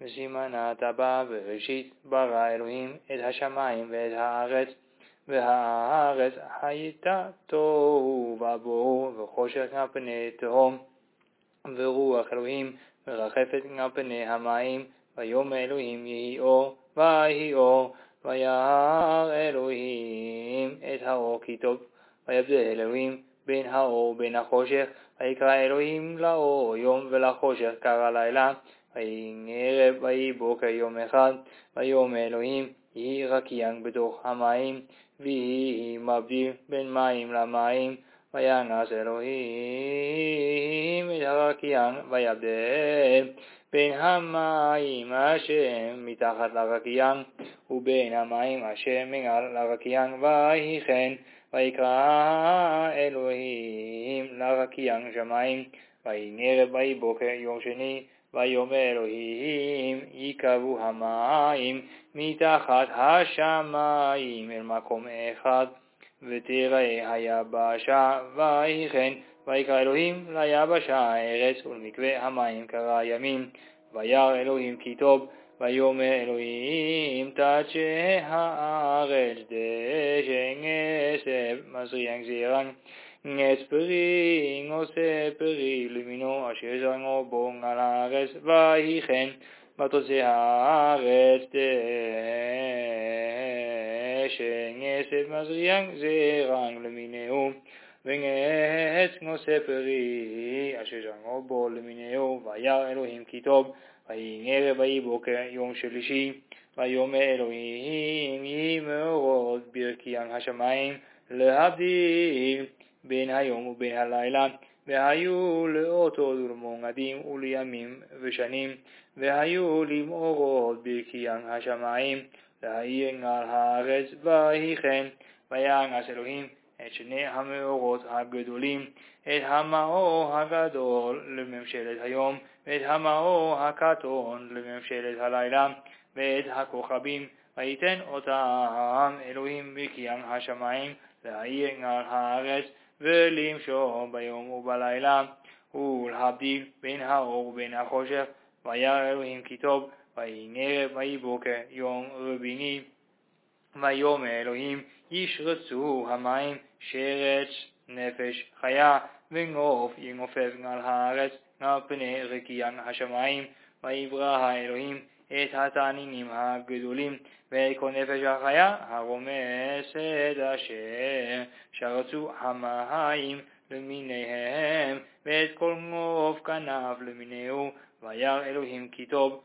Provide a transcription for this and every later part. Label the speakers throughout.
Speaker 1: וסימן הטבע בראשית ברא אלוהים את השמיים ואת הארץ, והארץ הייתה תוהו ובוהו וחושך על פני תהום, ורוח אלוהים מרחפת על פני המים. ויאמר אלוהים יהי אור, ויהי אור. וירא אלוהים את האור כי טוב, ויבדל אלוהים בין האור ובין החושך. ויקרא אלוהים לאור יום ולחושך קרא לילה. ויהי ערב ויהי בוקר יום אחד. ויאמר אלוהים יהי רקיע בתוך המים, ויהי מבדיל בין מים למים. וינס אלוהים את הרקיע ויבדל בין המים אשר מתחת לרקיע ובין המים אשר מעל לרקיע. ויהי כן. ויקרא אלוהים לרקיע שמיים. ויהי ערב ויהי בוקר יום שני. ויאמר אלוהים ייקבעו המים מתחת השמיים אל מקום אחד, ותראה היבשה. ויהי כן. ויקרא אלוהים ליבשה ארץ, ולמקווה המים קרא ימים. וירא אלוהים כי טוב. ויאמר אלוהים תצא הארץ דשא עשב מזריע זרען, עץ פרי עושה פרי למינו אשר זרעו בו על הארץ. ויהי כן. ותוצא הארץ דשא עשב מזריע זרען למינו, ועץ עושה פרי אשר זרעו בו למינו. וירא אלוהים כי טוב. ויהי ערב ויהי בוקר יום שלישי. ויאמר אלוהים יהי מאורות ברקיע השמיים להבדיל בין היום ובין הלילה, והיו לאותות ולמועדים ולימים ושנים, והיו למאורות ברקיע השמיים להאיר על הארץ. ויהי כן. וינס אלוהים את שני המאורות הגדולים, את המאור הגדול לממשלת היום, ואת המאור הקטון לממשלת הלילה, ואת הכוכבים. ויתן אותם אלוהים ברקיע השמיים להאיר על הארץ, ולמשול ביום ובלילה, ולהבדיל בין האור ובין החושך. וירא אלוהים כי טוב. ויהי ערב ויהי בוקר יום רביעי. ויאמר אלוהים ישרצו המים שרץ נפש חיה, ונוף ינופף על הארץ על פני רקיע השמיים. ויברא האלוהים את התנינים הגדולים ואת כל נפש החיה הרומסת אשר שרצו המים למיניהם, ואת כל עוף כנף למיניהו. וירא אלוהים כי טוב.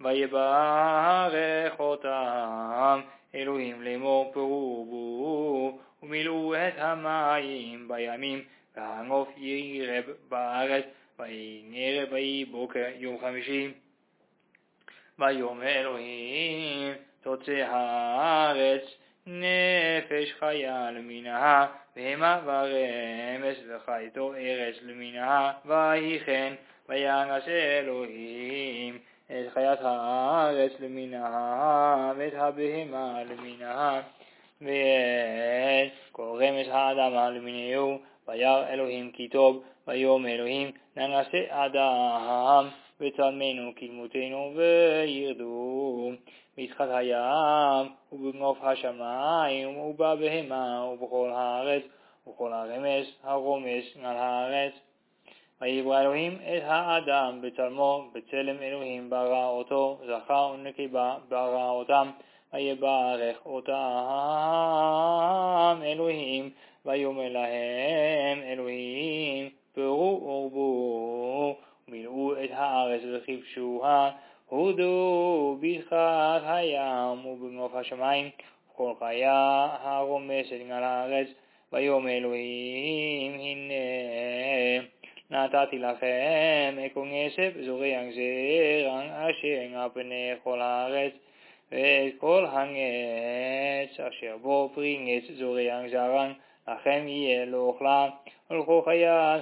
Speaker 1: ויברך אותם אלוהים לאמור פרו ורבו ומילאו את המים בימים, והנוף ירב בארץ. ויהי ערב ויהי בוקר יום חמישי. ויאמר אלוהים תוצא הארץ נפש חיה למינה, בהמה ורמס וחייתו ארץ למינה. ויהי כן. וינס אלוהים את חיית הארץ למינה, ואת הבהמה למינה, ואת כל רמס האדמה למיניהו. וירא אלוהים כי טוב. ויאמר אלוהים נעשה אדם בצלמנו כדמותנו, וירדו בשפת הים ובנוף השמיים ובבהמה ובכל הארץ ובכל הרמס הרומס על הארץ. ויברא אלוהים את האדם בצלמו, בצלם אלוהים ברא אותו, זכר ונקבה ברא אותם. ויברך אותם אלוהים. ויאמר להם אלוהים פרו ורבו ומילאו את הארץ וכבשוה, הודו בשפת הים ובנוף השמיים וכל חיה הרומסת על הארץ. ויאמר אלוהים הנה נתתי לכם אקון עשב זורע זרען אשר על פני כל הארץ, ואת כל הנץ אשר בו פרי עץ זורע זרען לכם יהיה לאוכלה, ולכל חיית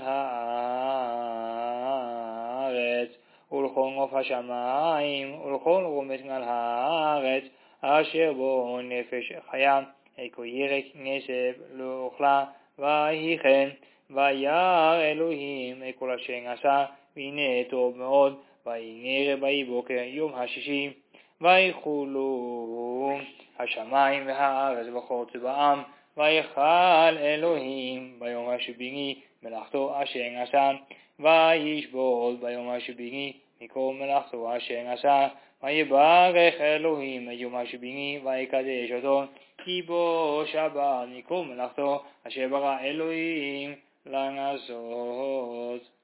Speaker 1: הארץ ולכל עוף השמיים ולכל רומס על הארץ אשר בו נפש חיה, אקו ירק עשב לאוכלה. ויהי כן. וירא אלוהים את כל אשר עשה, והנה טוב מאוד. ויהי ערב ויהי בוקר יום השישי, ויחולו השמיים והארץ וכל צבאם, ויכל אלוהים ביום השביעי מלאכתו אשר עשה, וישבות ביום השביעי מכל מלאכתו אשר עשה, ויברך אלוהים את יום השביעי ויקדש אותו, כי בו שבת מכל מלאכתו אשר ברא אלוהים לעשות.